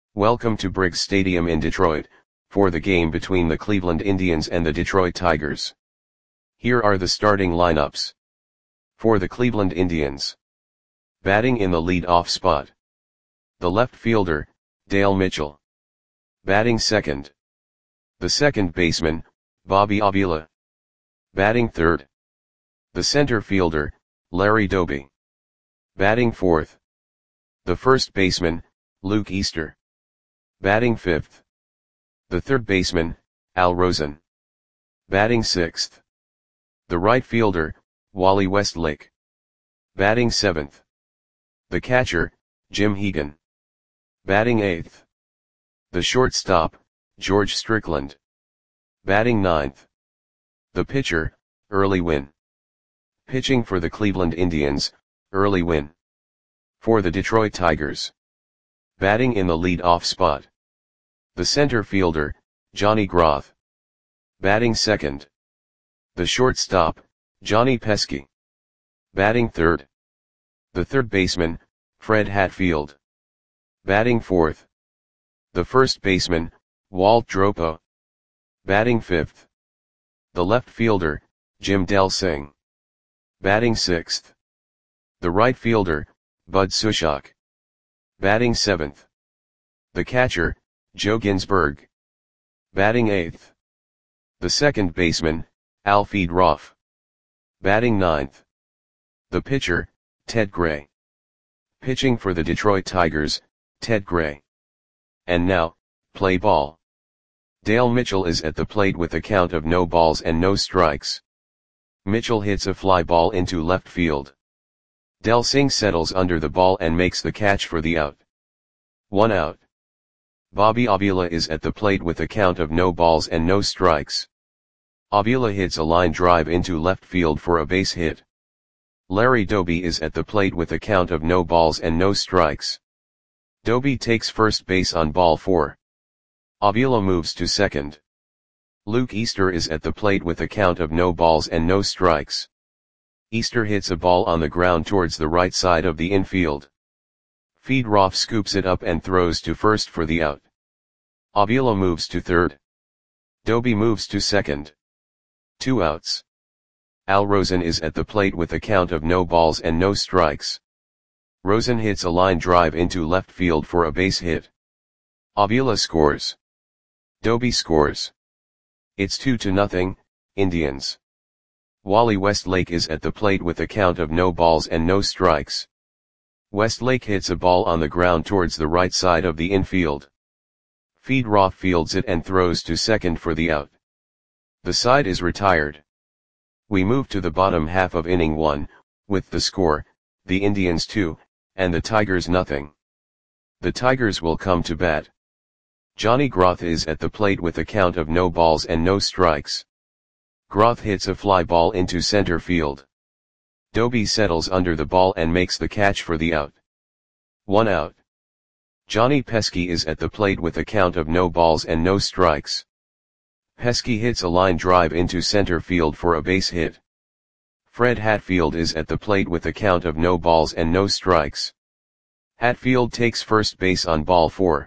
Welcome to Briggs Stadium in Detroit, for the game between the Cleveland Indians and the Detroit Tigers. Here are the starting lineups. For the Cleveland Indians. Batting in the lead-off spot. The left fielder, Dale Mitchell. Batting second. The second baseman, Bobby Avila. Batting third. The center fielder, Larry Doby. Batting fourth. The first baseman, Luke Easter. Batting fifth. The third baseman, Al Rosen. Batting sixth. The right fielder, Wally Westlake. Batting seventh. The catcher, Jim Hegan. Batting eighth. The shortstop, George Strickland. Batting ninth. The pitcher, Early Wynn. Pitching for the Cleveland Indians, Early Wynn. For the Detroit Tigers. Batting in the lead-off spot. The center fielder, Johnny Groth. Batting second. The shortstop, Johnny Pesky. Batting third. The third baseman, Fred Hatfield. Batting fourth. The first baseman, Walt Dropo. Batting fifth. The left fielder, Jim Delsing. Batting sixth. The right fielder, Bud Sushok. Batting seventh. The catcher, Joe Ginsberg. Batting eighth. The second baseman, Alfred Roff. Batting ninth. The pitcher, Ted Gray. Pitching for the Detroit Tigers, Ted Gray. And now, play ball. Dale Mitchell is at the plate with a count of no balls and no strikes. Mitchell hits a fly ball into left field. Delsing settles under the ball and makes the catch for the out. 1 out. Bobby Avila is at the plate with a count of no balls and no strikes. Avila hits a line drive into left field for a base hit. Larry Doby is at the plate with a count of no balls and no strikes. Doby takes first base on ball 4. Avila moves to second. Luke Easter is at the plate with a count of no balls and no strikes. Easter hits a ball on the ground towards the right side of the infield. Roff scoops it up and throws to first for the out. Avila moves to third. Doby moves to second. 2 outs. Al Rosen is at the plate with a count of no balls and no strikes. Rosen hits a line drive into left field for a base hit. Avila scores. Doby scores. It's 2-0, Indians. Wally Westlake is at the plate with a count of no balls and no strikes. Westlake hits a ball on the ground towards the right side of the infield. Roff fields it and throws to second for the out. The side is retired. We move to the bottom half of inning 1, with the score, the Indians 2, and the Tigers nothing. The Tigers will come to bat. Johnny Groth is at the plate with a count of no balls and no strikes. Groth hits a fly ball into center field. Doby settles under the ball and makes the catch for the out. 1 out. Johnny Pesky is at the plate with a count of no balls and no strikes. Pesky hits a line drive into center field for a base hit. Fred Hatfield is at the plate with a count of no balls and no strikes. Hatfield takes first base on ball 4.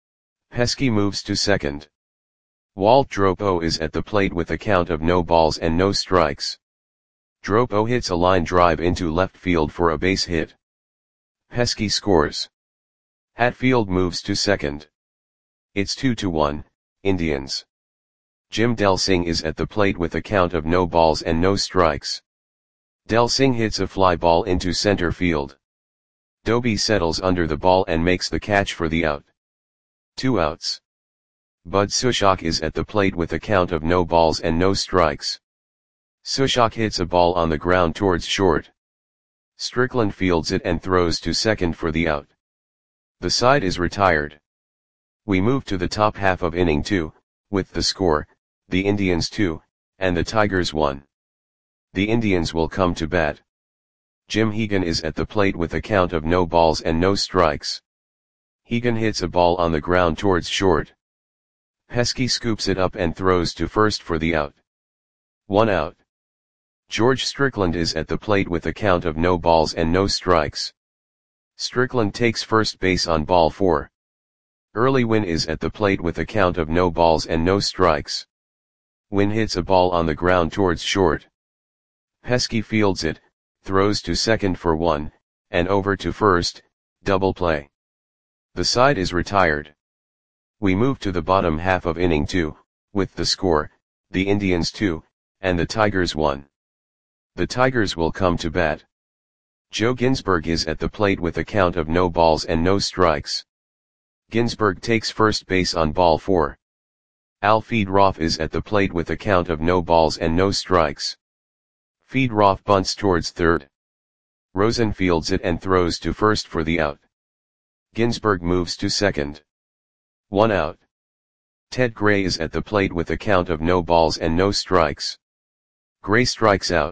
Pesky moves to second. Walt Dropo is at the plate with a count of no balls and no strikes. Dropo hits a line drive into left field for a base hit. Pesky scores. Hatfield moves to second. It's 2-1, Indians. Jim Delsing is at the plate with a count of no balls and no strikes. Delsing hits a fly ball into center field. Doby settles under the ball and makes the catch for the out. 2 outs. Bud Sushok is at the plate with a count of no balls and no strikes. Sushok hits a ball on the ground towards short. Strickland fields it and throws to second for the out. The side is retired. We move to the top half of inning 2, with the score, the Indians 2, and the Tigers 1. The Indians will come to bat. Jim Hegan is at the plate with a count of no balls and no strikes. Hegan hits a ball on the ground towards short. Pesky scoops it up and throws to first for the out. 1 out. George Strickland is at the plate with a count of no balls and no strikes. Strickland takes first base on ball 4. Early Win is at the plate with a count of no balls and no strikes. Win hits a ball on the ground towards short. Pesky fields it, throws to second for 1, and over to first, double play. The side is retired. We move to the bottom half of inning 2, with the score, the Indians 2, and the Tigers 1. The Tigers will come to bat. Joe Ginsberg is at the plate with a count of no balls and no strikes. Ginsberg takes first base on ball 4. Al Feedroff is at the plate with a count of no balls and no strikes. Feedroff bunts towards third. Rosen fields it and throws to first for the out. Ginsberg moves to second. 1 out. Ted Gray is at the plate with a count of no balls and no strikes. Gray strikes out.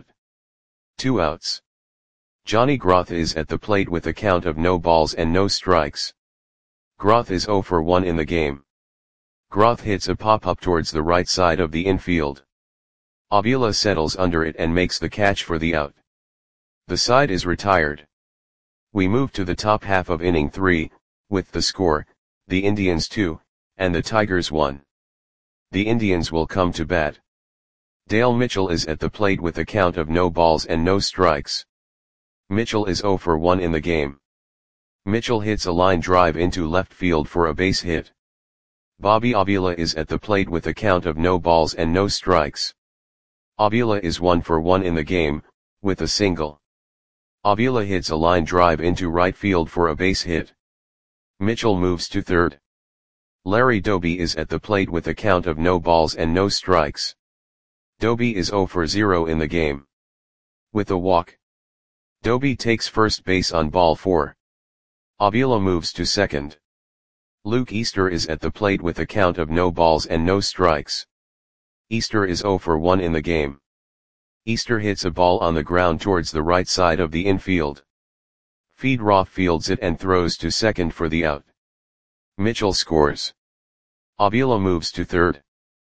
2 outs. Johnny Groth is at the plate with a count of no balls and no strikes. Groth is 0 for 1 in the game. Groth hits a pop-up towards the right side of the infield. Avila settles under it and makes the catch for the out. The side is retired. We move to the top half of inning 3, with the score, the Indians 2, and the Tigers 1. The Indians will come to bat. Dale Mitchell is at the plate with a count of no balls and no strikes. Mitchell is 0 for 1 in the game. Mitchell hits a line drive into left field for a base hit. Bobby Avila is at the plate with a count of no balls and no strikes. Avila is 1 for 1 in the game, with a single. Avila hits a line drive into right field for a base hit. Mitchell moves to third. Larry Doby is at the plate with a count of no balls and no strikes. Doby is 0 for 0 in the game. With a walk. Doby takes first base on ball 4. Avila moves to second. Luke Easter is at the plate with a count of no balls and no strikes. Easter is 0 for 1 in the game. Easter hits a ball on the ground towards the right side of the infield. Feedroff fields it and throws to second for the out. Mitchell scores. Avila moves to third.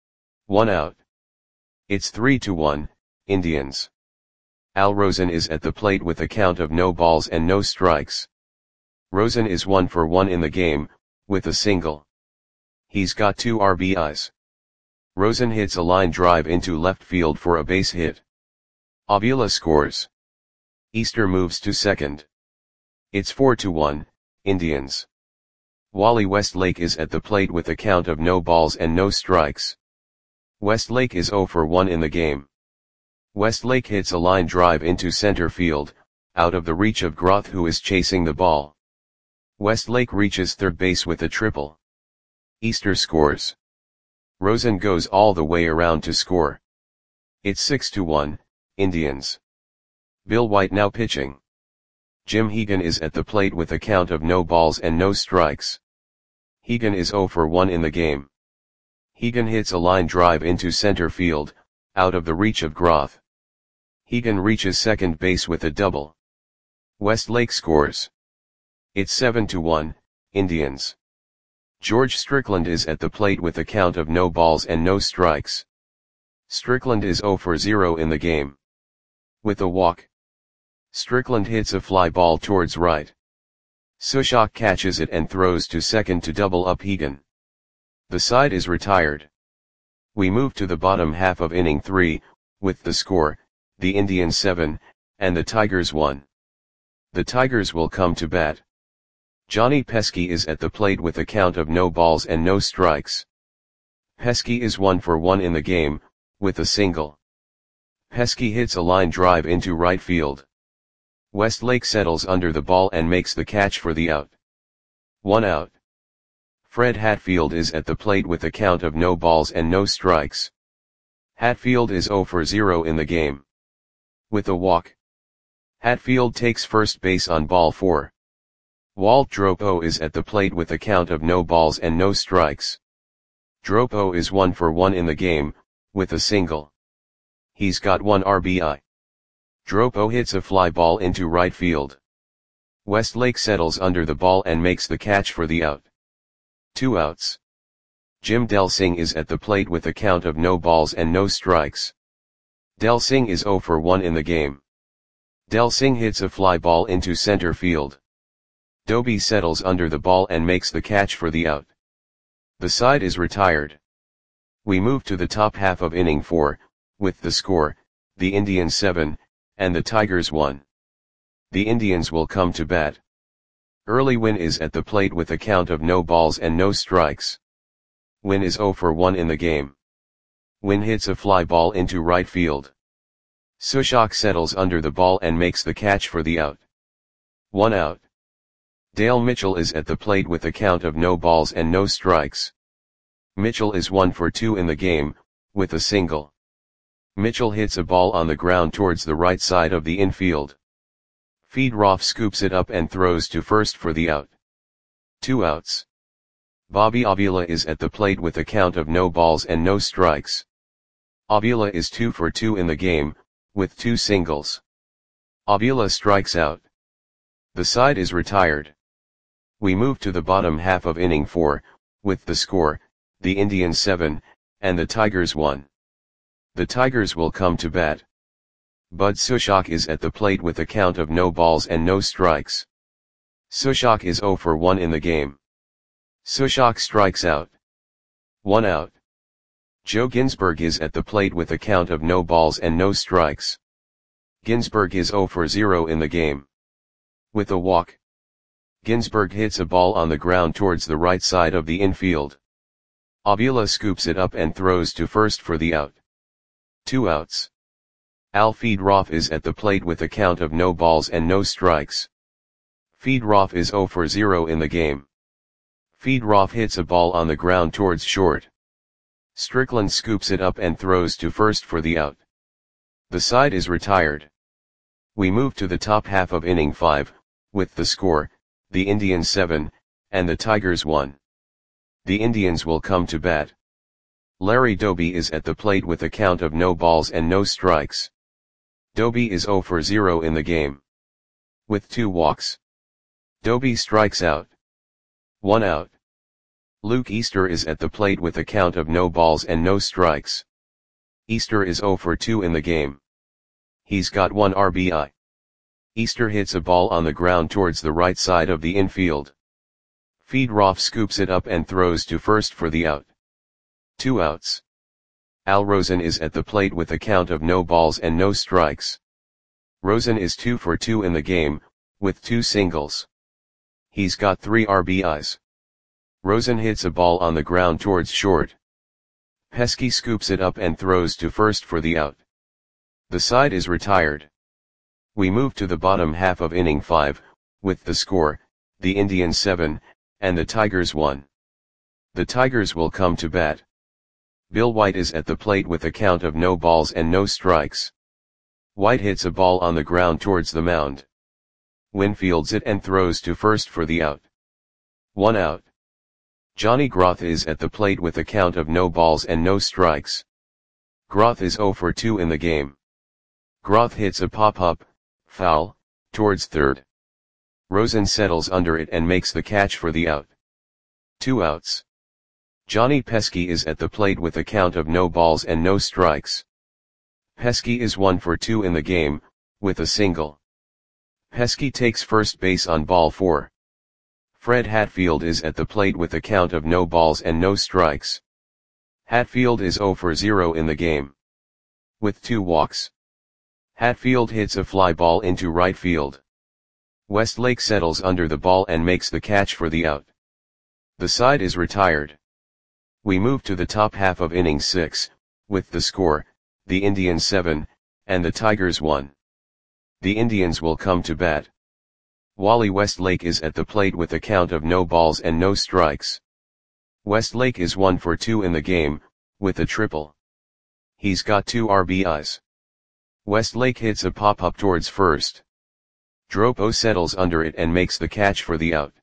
1 out. It's 3-1, Indians. Al Rosen is at the plate with a count of no balls and no strikes. Rosen is 1 for 1 in the game, with a single. He's got 2 RBIs. Rosen hits a line drive into left field for a base hit. Avila scores. Easter moves to second. It's 4-1, Indians. Wally Westlake is at the plate with a count of no balls and no strikes. Westlake is 0 for 1 in the game. Westlake hits a line drive into center field, out of the reach of Groth, who is chasing the ball. Westlake reaches third base with a triple. Easter scores. Rosen goes all the way around to score. It's 6-1, Indians. Bill White now pitching. Jim Hegan is at the plate with a count of no balls and no strikes. Hegan is 0 for 1 in the game. Hegan hits a line drive into center field, out of the reach of Groth. Hegan reaches second base with a double. Westlake scores. It's 7-1, Indians. George Strickland is at the plate with a count of no balls and no strikes. Strickland is 0 for 0 in the game. With a walk. Strickland hits a fly ball towards right. Sushok catches it and throws to second to double up Hegan. The side is retired. We move to the bottom half of inning 3, with the score, the Indians 7, and the Tigers 1. The Tigers will come to bat. Johnny Pesky is at the plate with a count of no balls and no strikes. Pesky is 1 for 1 in the game, with a single. Pesky hits a line drive into right field. Westlake settles under the ball and makes the catch for the out. 1 out. Fred Hatfield is at the plate with a count of no balls and no strikes. Hatfield is 0 for 0 in the game. With a walk. Hatfield takes first base on ball 4. Walt Dropo is at the plate with a count of no balls and no strikes. Dropo is 1 for 1 in the game, with a single. He's got 1 RBI. Dropo hits a fly ball into right field. Westlake settles under the ball and makes the catch for the out. 2 outs. Jim Delsing is at the plate with a count of no balls and no strikes. Delsing is 0 for 1 in the game. Delsing hits a fly ball into center field. Doby settles under the ball and makes the catch for the out. The side is retired. We move to the top half of inning 4, with the score, the Indians 7, and the Tigers 1. The Indians will come to bat. Early Win is at the plate with a count of no balls and no strikes. Win is 0 for 1 in the game. Win hits a fly ball into right field. Sushok settles under the ball and makes the catch for the out. 1 out. Dale Mitchell is at the plate with a count of no balls and no strikes. Mitchell is 1 for 2 in the game, with a single. Mitchell hits a ball on the ground towards the right side of the infield. Feedroff scoops it up and throws to first for the out. 2 outs. Bobby Avila is at the plate with a count of no balls and no strikes. Avila is 2 for 2 in the game, with 2 singles. Avila strikes out. The side is retired. We move to the bottom half of inning 4, with the score, the Indians 7, and the Tigers 1. The Tigers will come to bat. Bud Sushok is at the plate with a count of no balls and no strikes. Sushok is 0 for 1 in the game. Sushok strikes out. 1 out. Joe Ginsberg is at the plate with a count of no balls and no strikes. Ginsberg is 0 for 0 in the game. With a walk, Ginsberg hits a ball on the ground towards the right side of the infield. Avila scoops it up and throws to first for the out. 2 outs. Al Feedroff is at the plate with a count of no balls and no strikes. Feedroff is 0 for 0 in the game. Feedroff hits a ball on the ground towards short. Strickland scoops it up and throws to first for the out. The side is retired. We move to the top half of inning 5, with the score, the Indians 7, and the Tigers 1. The Indians will come to bat. Larry Doby is at the plate with a count of no balls and no strikes. Doby is 0 for 0 in the game. With 2 walks, Doby strikes out. 1 out. Luke Easter is at the plate with a count of no balls and no strikes. Easter is 0 for 2 in the game. He's got 1 RBI. Easter hits a ball on the ground towards the right side of the infield. Feedroff scoops it up and throws to first for the out. 2 outs. Al Rosen is at the plate with a count of no balls and no strikes. Rosen is 2 for 2 in the game, with 2 singles. He's got 3 RBIs. Rosen hits a ball on the ground towards short. Pesky scoops it up and throws to first for the out. The side is retired. We move to the bottom half of inning 5, with the score, the Indians 7, and the Tigers 1. The Tigers will come to bat. Bill White is at the plate with a count of no balls and no strikes. White hits a ball on the ground towards the mound. Winfields it and throws to first for the out. 1 out. Johnny Groth is at the plate with a count of no balls and no strikes. Groth is 0 for 2 in the game. Groth hits a pop-up, foul, towards third. Rosen settles under it and makes the catch for the out. 2 outs. Johnny Pesky is at the plate with a count of no balls and no strikes. Pesky is 1 for 2 in the game, with a single. Pesky takes first base on ball 4. Fred Hatfield is at the plate with a count of no balls and no strikes. Hatfield is 0 for 0 in the game. With 2 walks, Hatfield hits a fly ball into right field. Westlake settles under the ball and makes the catch for the out. The side is retired. We move to the top half of inning 6, with the score, the Indians 7, and the Tigers 1. The Indians will come to bat. Wally Westlake is at the plate with a count of no balls and no strikes. Westlake is 1 for 2 in the game, with a triple. He's got 2 RBIs. Westlake hits a pop-up towards first. Dropo settles under it and makes the catch for the out.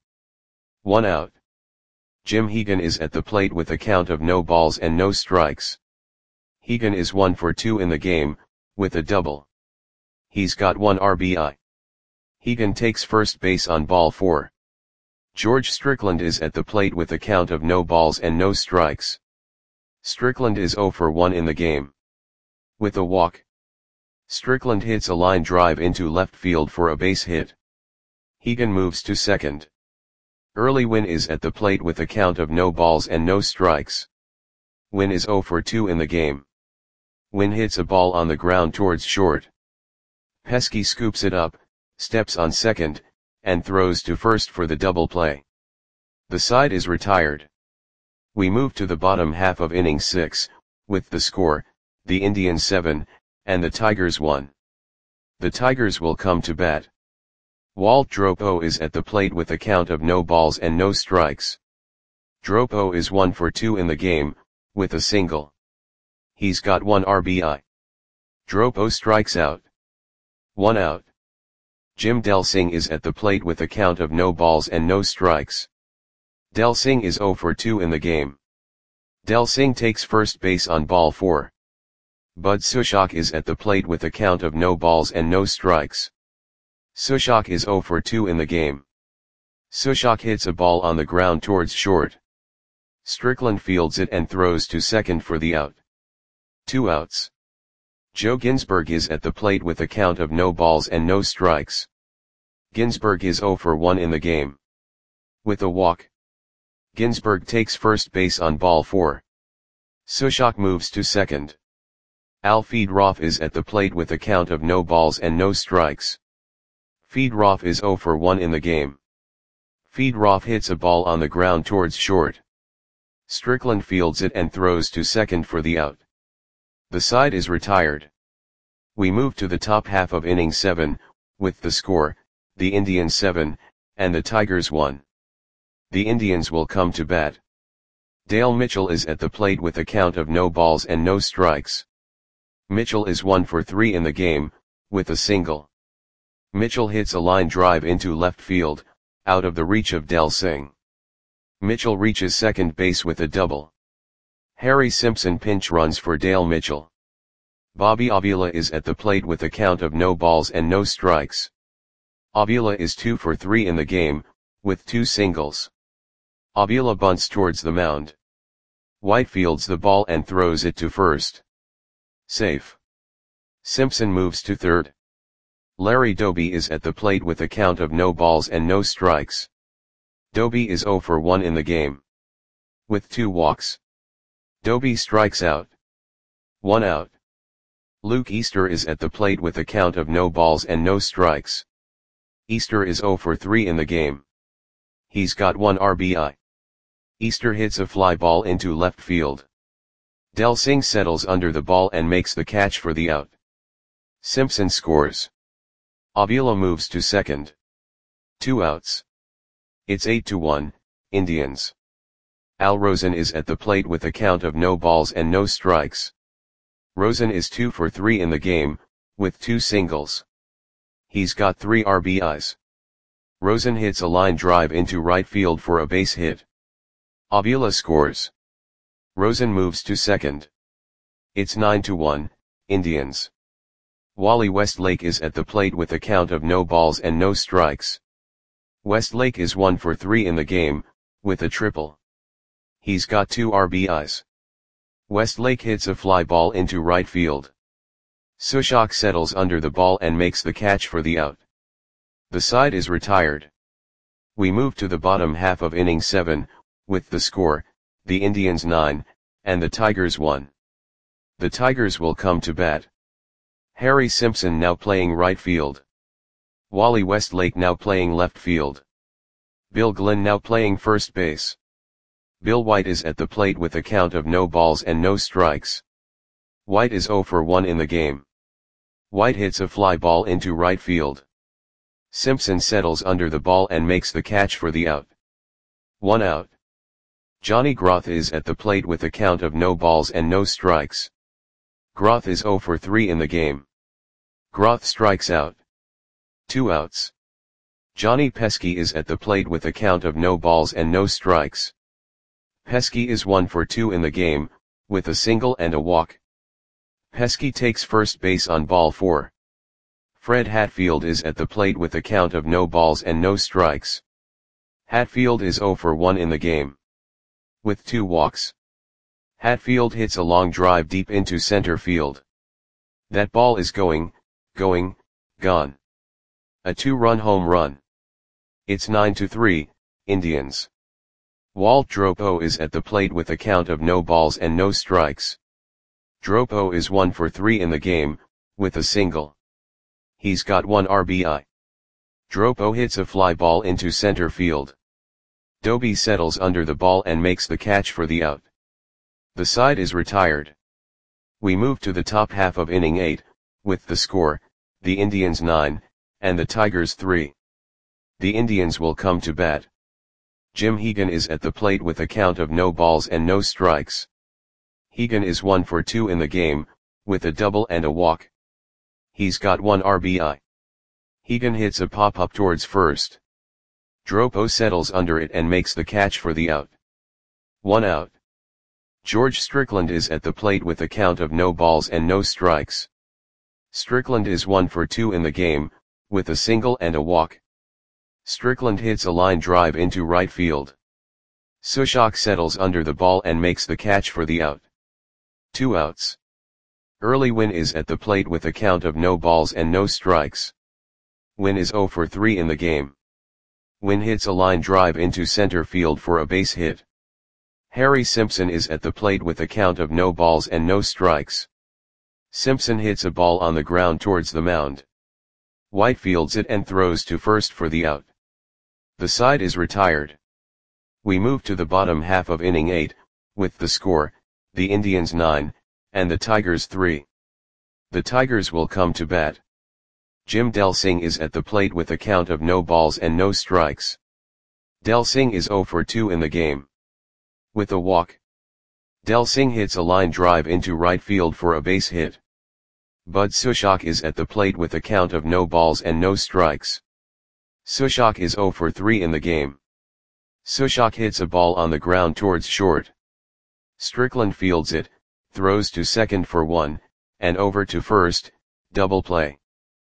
1 out. Jim Hegan is at the plate with a count of no balls and no strikes. Hegan is 1 for 2 in the game, with a double. He's got 1 RBI. Hegan takes first base on ball 4. George Strickland is at the plate with a count of no balls and no strikes. Strickland is 0 for 1 in the game. With a walk, Strickland hits a line drive into left field for a base hit. Hegan moves to second. Early Win is at the plate with a count of no balls and no strikes. Win is 0 for 2 in the game. Win hits a ball on the ground towards short. Pesky scoops it up, steps on second, and throws to first for the double play. The side is retired. We move to the bottom half of inning 6, with the score, the Indians 7, and the Tigers 1. The Tigers will come to bat. Walt Dropo is at the plate with a count of no balls and no strikes. Dropo is 1 for 2 in the game, with a single. He's got 1 RBI. Dropo strikes out. 1 out. Jim Delsing is at the plate with a count of no balls and no strikes. Delsing is 0 for 2 in the game. Delsing takes first base on ball 4. Bud Sushok is at the plate with a count of no balls and no strikes. Sushok is 0 for 2 in the game. Sushok hits a ball on the ground towards short. Strickland fields it and throws to second for the out. 2 outs. Joe Ginsberg is at the plate with a count of no balls and no strikes. Ginsberg is 0 for 1 in the game. With a walk. Ginsberg takes first base on ball 4. Sushok moves to second. Al Feedroff is at the plate with a count of no balls and no strikes. Feedroff is 0 for 1 in the game. Feedroff hits a ball on the ground towards short. Strickland fields it and throws to second for the out. The side is retired. We move to the top half of inning 7, with the score, the Indians 7, and the Tigers 1. The Indians will come to bat. Dale Mitchell is at the plate with a count of no balls and no strikes. Mitchell is 1 for 3 in the game, with a single. Mitchell hits a line drive into left field, out of the reach of Delsing. Mitchell reaches second base with a double. Harry Simpson pinch runs for Dale Mitchell. Bobby Avila is at the plate with a count of no balls and no strikes. Avila is 2 for 3 in the game, with 2 singles. Avila bunts towards the mound. White fields the ball and throws it to first. Safe. Simpson moves to third. Larry Doby is at the plate with a count of no balls and no strikes. Doby is 0 for 1 in the game. With 2 walks. Doby strikes out. 1 out. Luke Easter is at the plate with a count of no balls and no strikes. Easter is 0 for 3 in the game. He's got 1 RBI. Easter hits a fly ball into left field. Delsing settles under the ball and makes the catch for the out. Simpson scores. Avila moves to second. 2 outs. It's 8-1, Indians. Al Rosen is at the plate with a count of no balls and no strikes. Rosen is 2 for 3 in the game, with 2 singles. He's got 3 RBIs. Rosen hits a line drive into right field for a base hit. Avila scores. Rosen moves to second. It's 9-1, Indians. Wally Westlake is at the plate with a count of no balls and no strikes. Westlake is 1 for 3 in the game, with a triple. He's got 2 RBIs. Westlake hits a fly ball into right field. Sushok settles under the ball and makes the catch for the out. The side is retired. We move to the bottom half of inning 7, with the score, the Indians 9, and the Tigers 1. The Tigers will come to bat. Harry Simpson now playing right field. Wally Westlake now playing left field. Bill Glenn now playing first base. Bill White is at the plate with a count of no balls and no strikes. White is 0 for 1 in the game. White hits a fly ball into right field. Simpson settles under the ball and makes the catch for the out. 1 out. Johnny Groth is at the plate with a count of no balls and no strikes. Groth is 0 for 3 in the game. Groth strikes out. 2 outs. Johnny Pesky is at the plate with a count of no balls and no strikes. Pesky is 1 for 2 in the game, with a single and a walk. Pesky takes first base on ball 4. Fred Hatfield is at the plate with a count of no balls and no strikes. Hatfield is 0 for 1 in the game. With 2 walks. Hatfield hits a long drive deep into center field. That ball is gone. A 2-run home run. It's 9-3, Indians. Walt Dropo is at the plate with a count of no balls and no strikes. Dropo is 1 for 3 in the game, with a single. He's got 1 RBI. Dropo hits a fly ball into center field. Doby settles under the ball and makes the catch for the out. The side is retired. We move to the top half of inning 8, with the score, the Indians 9, and the Tigers 3. The Indians will come to bat. Jim Hegan is at the plate with a count of no balls and no strikes. Hegan is 1 for 2 in the game, with a double and a walk. He's got 1 RBI. Hegan hits a pop-up towards first. Dropo settles under it and makes the catch for the out. 1 out. George Strickland is at the plate with a count of no balls and no strikes. Strickland is 1 for 2 in the game, with a single and a walk. Strickland hits a line drive into right field. Sushok settles under the ball and makes the catch for the out. 2 outs. Early Wynn is at the plate with a count of no balls and no strikes. Wynn is 0 for 3 in the game. Wynn hits a line drive into center field for a base hit. Harry Simpson is at the plate with a count of no balls and no strikes. Simpson hits a ball on the ground towards the mound. White fields it and throws to first for the out. The side is retired. We move to the bottom half of inning 8, with the score, the Indians 9, and the Tigers 3. The Tigers will come to bat. Jim Delsing is at the plate with a count of no balls and no strikes. Delsing is 0 for 2 in the game. With a walk. Delsing hits a line drive into right field for a base hit. Bud Sushok is at the plate with a count of no balls and no strikes. Sushok is 0 for 3 in the game. Sushok hits a ball on the ground towards short. Strickland fields it, throws to second for 1, and over to first, double play.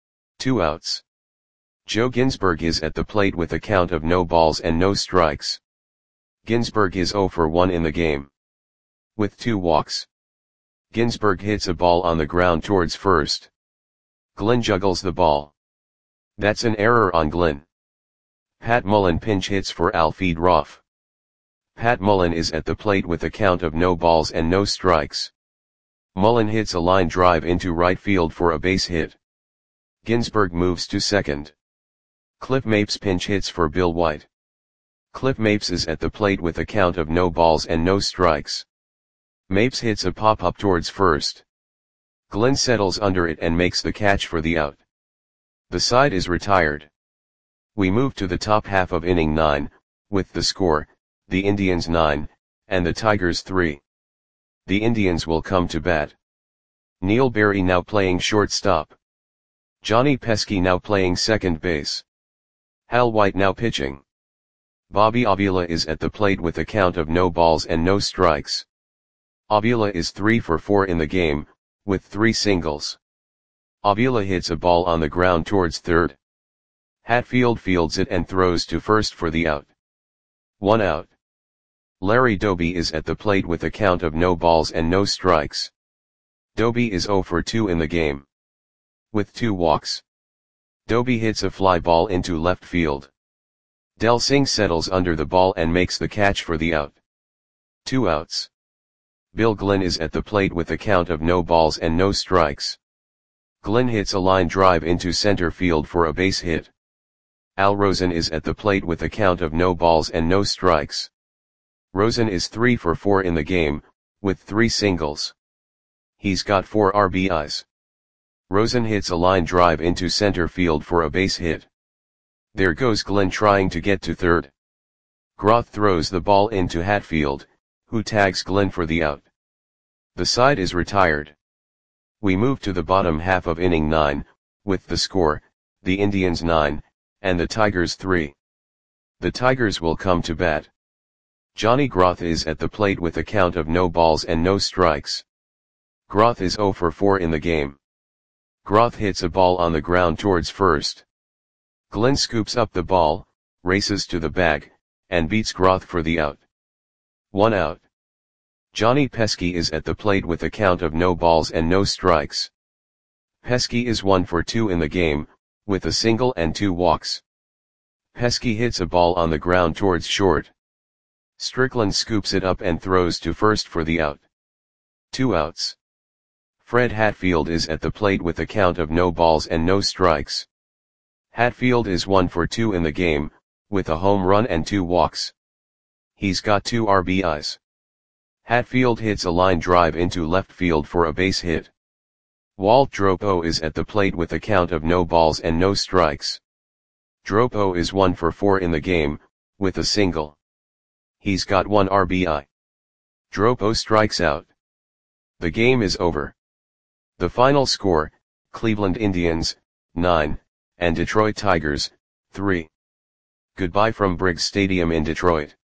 2 outs. Joe Ginsberg is at the plate with a count of no balls and no strikes. Ginsberg is 0 for 1 in the game. With 2 walks. Ginsberg hits a ball on the ground towards first. Glenn juggles the ball. That's an error on Glenn. Pat Mullen pinch hits for Alfred Roff. Pat Mullen is at the plate with a count of no balls and no strikes. Mullen hits a line drive into right field for a base hit. Ginsberg moves to second. Cliff Mapes pinch hits for Bill White. Cliff Mapes is at the plate with a count of no balls and no strikes. Mapes hits a pop-up towards first. Glenn settles under it and makes the catch for the out. The side is retired. We move to the top half of inning 9, with the score, the Indians 9, and the Tigers 3. The Indians will come to bat. Neil Berry now playing shortstop. Johnny Pesky now playing second base. Hal White now pitching. Bobby Avila is at the plate with a count of no balls and no strikes. Avila is 3 for 4 in the game, with 3 singles. Avila hits a ball on the ground towards third. Hatfield fields it and throws to first for the out. 1 out. Larry Doby is at the plate with a count of no balls and no strikes. Doby is 0 for 2 in the game. With 2 walks. Doby hits a fly ball into left field. Delsing settles under the ball and makes the catch for the out. 2 outs. Bill Glenn is at the plate with a count of no balls and no strikes. Glenn hits a line drive into center field for a base hit. Al Rosen is at the plate with a count of no balls and no strikes. Rosen is 3 for 4 in the game, with 3 singles. He's got 4 RBIs. Rosen hits a line drive into center field for a base hit. There goes Glenn trying to get to third. Groth throws the ball into Hatfield, who tags Glenn for the out. The side is retired. We move to the bottom half of inning 9, with the score, the Indians 9, and the Tigers 3. The Tigers will come to bat. Johnny Groth is at the plate with a count of no balls and no strikes. Groth is 0 for 4 in the game. Groth hits a ball on the ground towards first. Glenn scoops up the ball, races to the bag, and beats Groth for the out. 1 out. Johnny Pesky is at the plate with a count of no balls and no strikes. Pesky is 1 for 2 in the game, with a single and 2 walks. Pesky hits a ball on the ground towards short. Strickland scoops it up and throws to first for the out. 2 outs. Fred Hatfield is at the plate with a count of no balls and no strikes. Hatfield is 1 for 2 in the game, with a home run and 2 walks. He's got 2 RBIs. Hatfield hits a line drive into left field for a base hit. Walt Dropo is at the plate with a count of no balls and no strikes. Dropo is 1 for 4 in the game, with a single. He's got 1 RBI. Dropo strikes out. The game is over. The final score, Cleveland Indians, 9, and Detroit Tigers, 3. Goodbye from Briggs Stadium in Detroit.